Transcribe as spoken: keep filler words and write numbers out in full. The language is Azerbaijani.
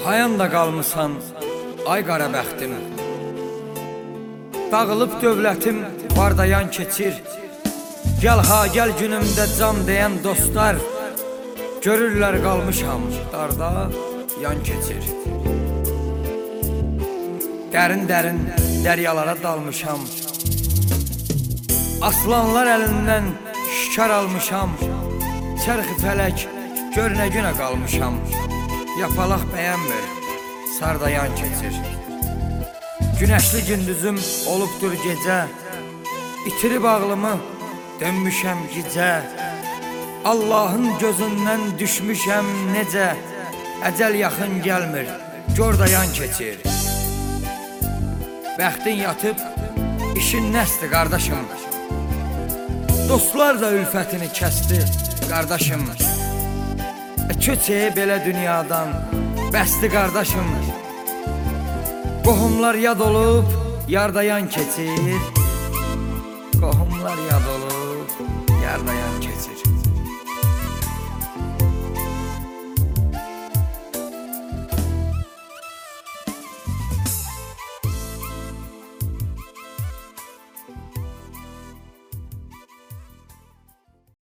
Hayanda qalmısan, ay qara bəxtim. Dağılıb dövlətim, vardayan keçir. Gəl ha, gəl günümdə can deyən dostlar. Görürlər qalmışam, darda yan keçir. Dərin-dərin dəryalara dalmışam. Aslanlar əlindən şikar almışam. Çərxi fələk, gör nə günə qalmışam. Yapalaq bəyənmir, sardayan keçir. Günəşli gündüzüm olubdur gecə. İtirib ağlımı, dönmüşəm gicə. Allahın gözündən düşmüşəm necə. Əcəl yaxın gəlmir, gör dayan keçir. Bəxtin yatıb, işin nəsdi qardaşım. Dostlar da ülfətini kəsdi qardaşım. Köçəyə belə dünyadan bəsdi qardaşım. Qohumlar yad olub, yardayan keçir. Qohumlar yad olub, yardayan keçir.